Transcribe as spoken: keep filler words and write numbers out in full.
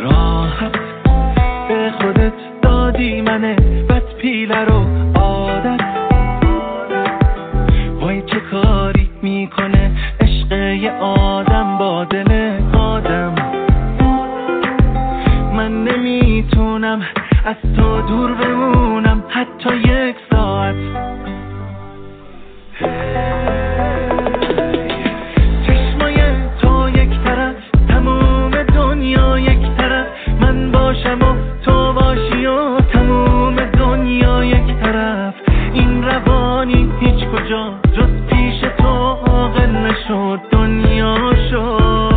راحت به خودت دادی منه بد پیله رو عادت. وای چه کاری میکنه عشق یه آدم با دل آدم. من نمیتونم از تو دور بمونم حتی یک ساعت. چشمای تو یک طرف تموم دنیا یک طرف، من باشم و تو باشی و تموم دنیا یک طرف. این روانی هیچ کجا جز پیش تو عاقل نشد دنیا شد.